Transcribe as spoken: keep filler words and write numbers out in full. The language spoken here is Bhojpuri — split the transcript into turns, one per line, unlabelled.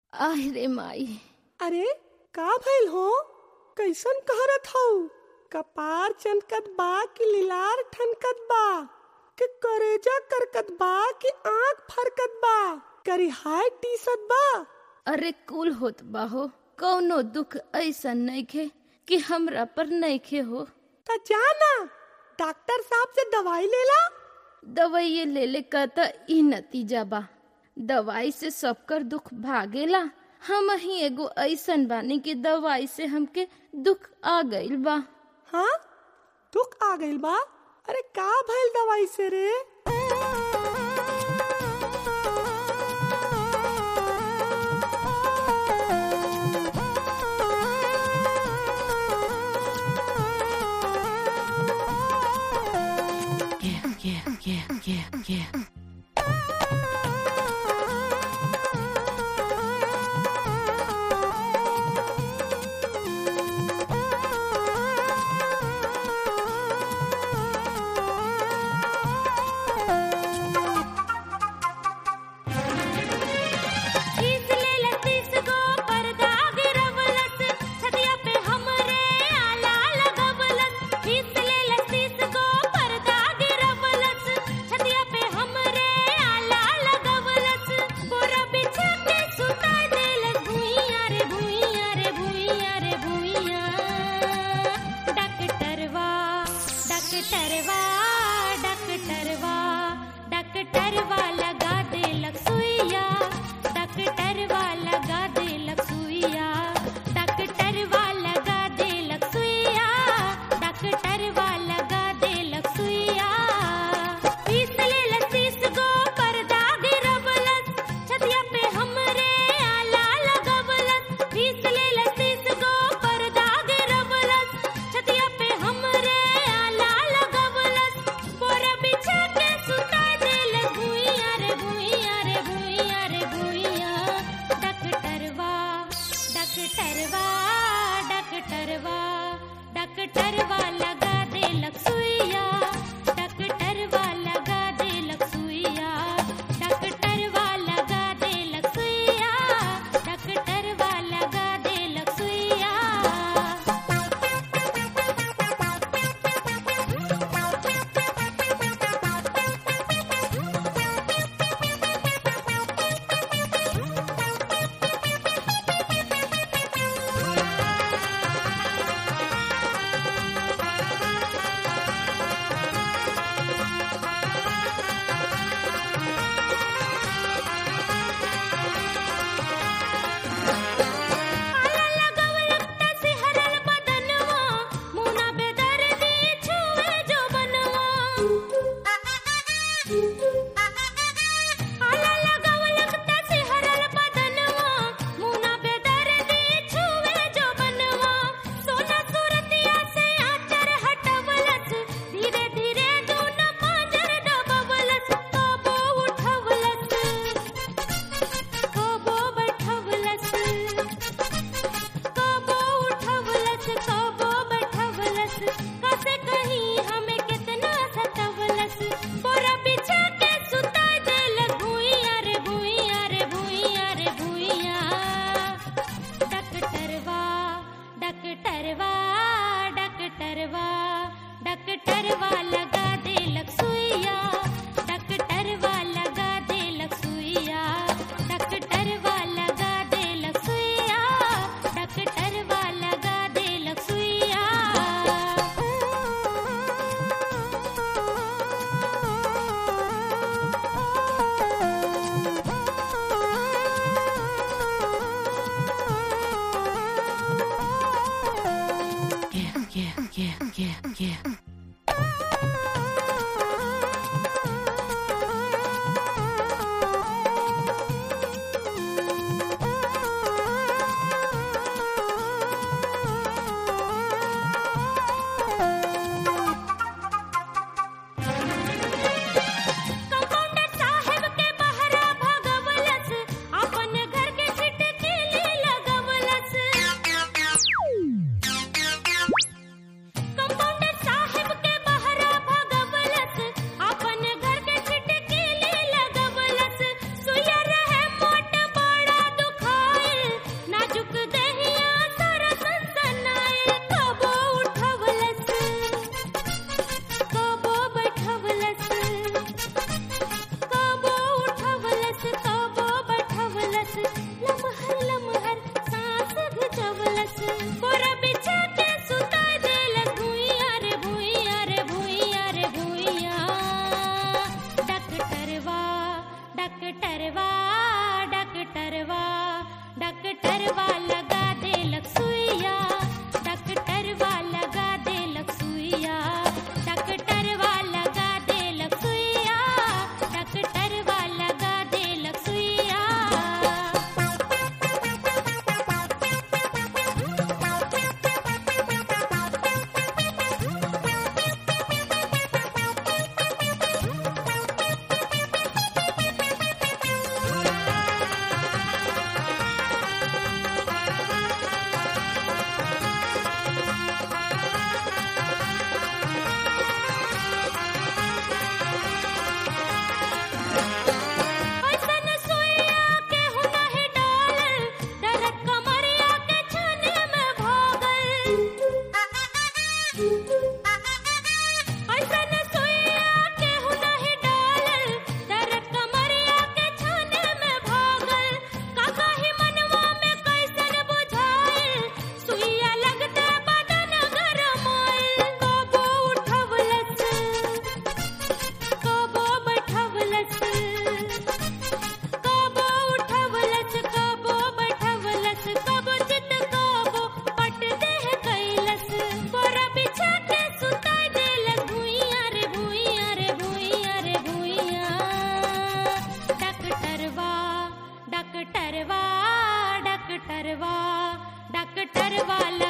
आहि रे माई।
अरे का भइल हो? कैसन कहरत हऊ? कपार चनकत बा कि लीलार ठनकत बा कि करेजा करकत बा कि आँख फरकत बा? करिहाय टीसत बा?
अरे कुल होत बा हो, कौनो दुख ऐसा नइखे कि हमरा पर नइखे हो।
त जाना डॉक्टर साहब से दवाई लेला।
दवाई ले ले का त ई नतीजा बा। दवाई से सबकर दुख भागेला। हम ही एगो ऐसन बानी कि दवाई से हमके दुख आ गइल बा।
हाँ दुख आ गइल बा? अरे का भइल दवाई से रे?
डॉक्टरवा लगा देलक सुइया, डॉक्टरवा लगा देलक सुइया, डॉक्टरवा लगा देलक सुइया, डॉक्टरवा लगा देलक सुइया। डॉक्टरवा डॉक्टरवा डॉक्टरवा